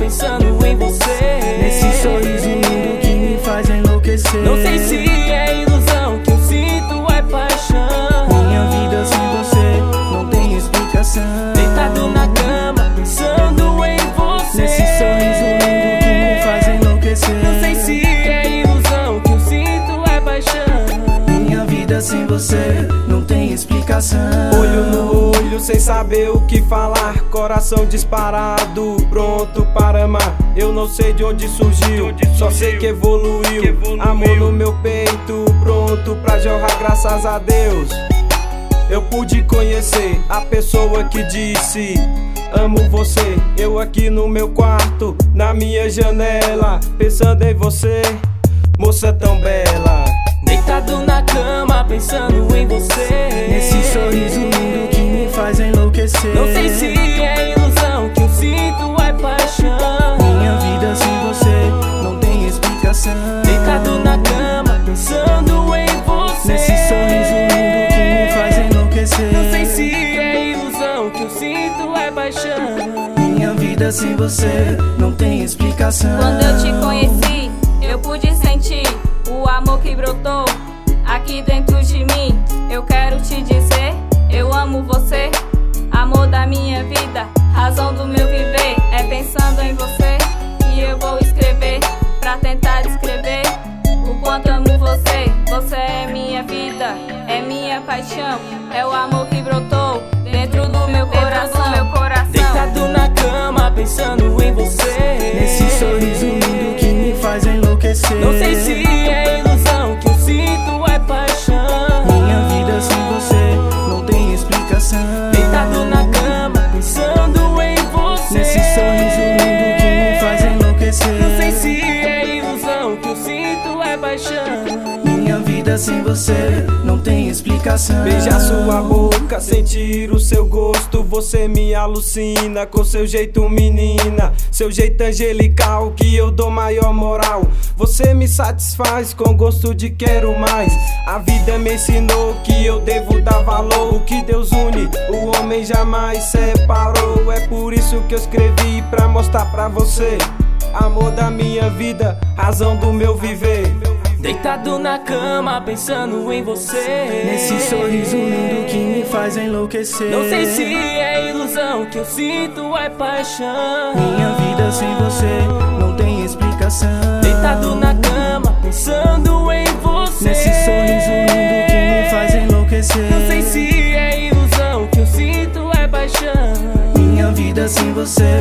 pensando em você. Nesse sorriso lindo que me faz enlouquecer. Não sei se é ilusão, que eu sinto é paixão. Minha vida sem você não tem explicação. Deitado na cama, pensando em você. Nesse sorriso lindo que me faz enlouquecer. Não sei se é ilusão, que eu sinto é paixão. Minha vida sem você não tem explicação. Olho no olho sem saber o que falar, coração disparado, pronto para amar. Eu não sei de onde surgiu, só sei que evoluiu. Amor no meu peito, pronto pra jorrar, graças a Deus. Eu pude conhecer a pessoa que disse: amo você. Eu aqui no meu quarto, na minha janela, pensando em você, moça tão bela. Deitado na cama, pensando em você. Nesse sorriso lindo que me faz enlouquecer. Não sei se é ilusão, que eu sinto é paixão. Minha vida sem você não tem explicação. Deitado na cama, pensando em você. Nesse sorriso lindo que me faz enlouquecer. Não sei se é ilusão, que eu sinto é paixão. Minha vida sem você não tem explicação. Quando eu te conheci, eu pude sentir o amor que brotou aqui dentro de mim. Eu quero te dizer, eu amo você, amor da minha vida, razão do meu viver. É pensando em você que eu vou escrever, pra tentar descrever o quanto amo você. Você é minha vida, é minha paixão, é o amor que brotou dentro do meu coração. Deitado na cama, pensando em você. Nesse sorriso lindo que me faz enlouquecer. Não sei se é ilusão, que eu sinto é paixão. Minha vida sem você não tem explicação. Deitado na cama, pensando em você. Nesse sorriso lindo que me faz enlouquecer. Não sei se é ilusão, que eu sinto é paixão. Minha vida sem você não tem explicação. Beijar sua boca, sentir o seu gosto. Você me alucina com seu jeito menina, seu jeito angelical que eu dou maior moral. Você me satisfaz com gosto de quero mais. A vida me ensinou que eu devo dar valor. O que Deus une, o homem jamais separou. É por isso que eu escrevi pra mostrar pra você, amor da minha vida, razão do meu viver. Deitado na cama, pensando em você. Nesse sorriso lindo que me faz enlouquecer. Não sei se é ilusão, que eu sinto é paixão. Minha vida sem você não tem explicação. Deitado na cama, pensando em você. Nesse sorriso lindo que me faz enlouquecer. Não sei se é ilusão, que eu sinto é paixão. Minha vida sem você